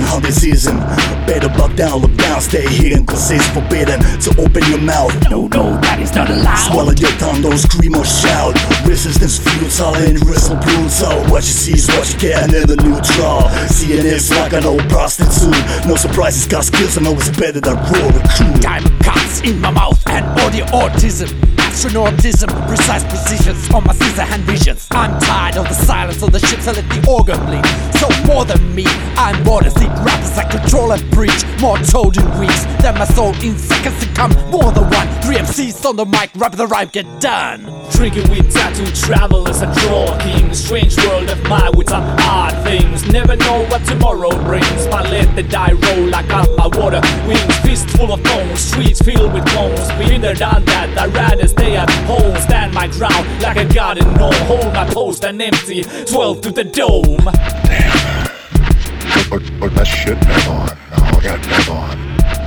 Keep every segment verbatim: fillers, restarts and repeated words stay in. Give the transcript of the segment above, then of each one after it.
hunting season. Better buck down, look down, stay hidden, cause it's forbidden to open your mouth. No, no, that is not allowed. Swallow your tongue, don't scream or shout. Resistance futile and wrestle brutal. What you see is what you get, and then the neutral. Seeing it's like an old prostitute. No surprises, got skills, I know it's better than raw recruit. Diamond cuts in my mouth and audio autism. Astronautism, precise precisions on my scissor hand visions. I'm tired of the silence of the ships, I let the organ bleed. So more than me, I'm more than seed rappers I control and preach. More told in weeks than my soul in seconds to come. More than one, three M Cs on the mic, rap the rhyme, get done. Drinking with tattoo travelers and talking. Strange world of mine with some odd things. Never know what tomorrow brings. But let the die roll like out my water wings. Fist full of bones, streets filled with bones. Been there, done that, I'd rather stay at home. Stand my ground like a garden gnome. Hold my post and empty twelve to the dome. Damn. Put, put, put that shit back on. Oh, I got it back on.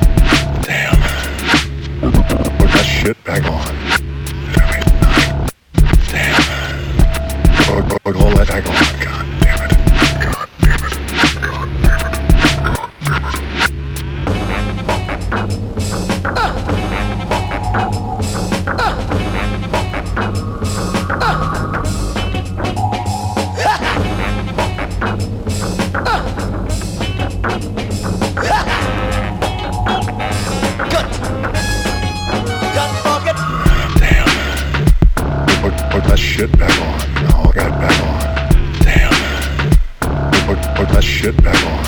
Damn. Put, put that shit back on. Damn. Put, put, put all that back on. God damn it. God damn it. God damn it. God damn it. Put that shit back on. Oh, I got it back on. Damn. Put, put that shit back on.